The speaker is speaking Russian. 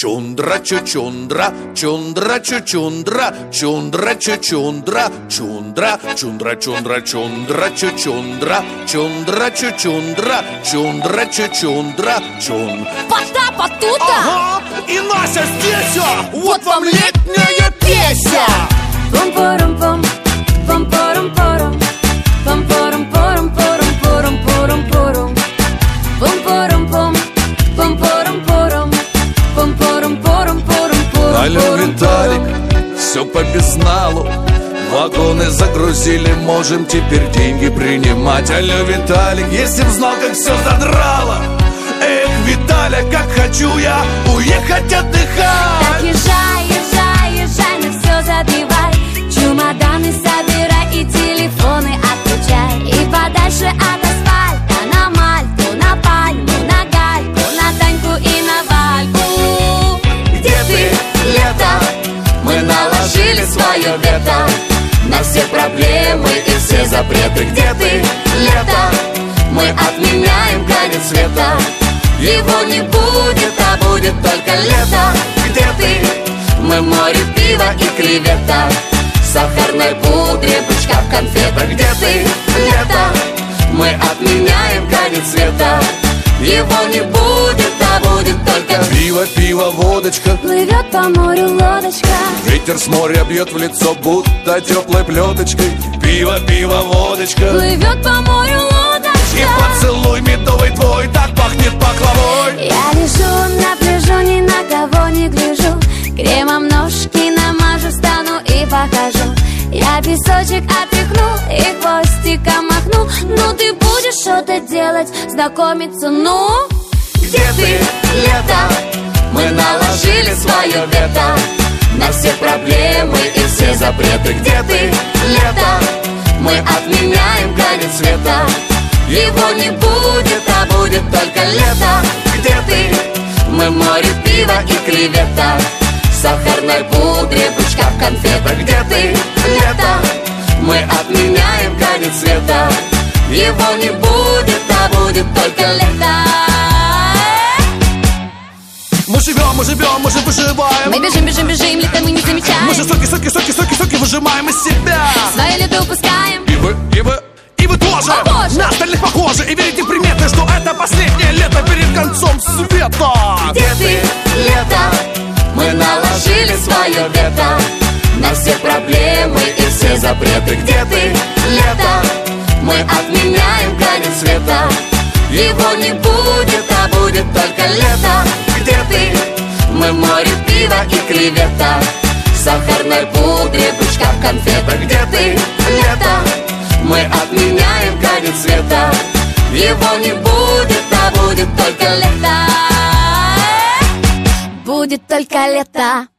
Чундра чучундра, чундра чучундра, чундра чучундра, чундра, чундра чундра, чундра чучундра, чундра чучундра, чундра чучундра, чун. Потапа тута! Ага, и Нася здесь, вот вам летняя песня. Пум-порум-пум, пум-порум-порум, пум-порум-порум-порум, порум-порум-порум, пум-порум-пум, пум-порум-порум, пум-порум-порум-порум. Алло, Виталик, все по безналу. Вагоны загрузили, можем теперь деньги принимать. Алло, Виталик, если б знал, как все задрало. Эх, Виталя, как хочу я уехать отдыхать. Так езжай, езжай, езжай, на все забивай. Чемоданы собирай и телефоны отключай. И подальше от асфальта на Мальту, на Пальму, на Гальку, на Таньку и на Вальку. Где ты, лето? Мы наложили свое вето на все проблемы и все запреты. Где ты, лето? Мы отменяем конец света. Его не будет, а будет только лето. Где ты? Мы море пива и креветок, сахарной пудре, бычка в конфетах. Где ты, лето? Мы отменяем конец света. Его не будет, а будет только пиво, пиво, водочка. Плывет по морю лодочка. Ветер с моря бьет в лицо, будто теплой плеточкой. Пиво, пиво, водочка. Плывет по морю лодочка. И поцелуй медовый твой так пахнет пахлавой. Я лежу на пляжу, ни на кого не гляжу. Кремом ножки намажу, встану и похожу. Я песочек отряхну и хвостиком махну. Ну ты будешь что-то делать, знакомиться, ну? Где ты, лето? Мы наложили свое вето на все проблемы и все запреты. Где ты, лето? Мы отменяем конец света. Его не будет, а будет только лето. Где ты? Мы море пива и креветок, сахарной пудре, бычка в конфетах. Где ты, лето? Мы отменяем конец света. Его не будет, а будет только лето. Мы живем, мы живем, мы же выживаем. Мы бежим, бежим, бежим, лето мы не замечаем. Мы же соки, соки, соки, соки, соки выжимаем из себя. Свое лето упускаем. И вы тоже, на остальных похожи. И верите в приметы, что это последнее лето перед концом света. Где ты, лето? Мы наложили свое вето на все проблемы и все запреты. Где ты, лето? Мы отменяем конец света. Его не будет, а будет только лето. Где ты? Мы море пива и креветок, сахарной пудре, бычка в конфетах. Где ты, лето? Мы отменяем конец света. Его не будет, а будет только лето. Будет только лето.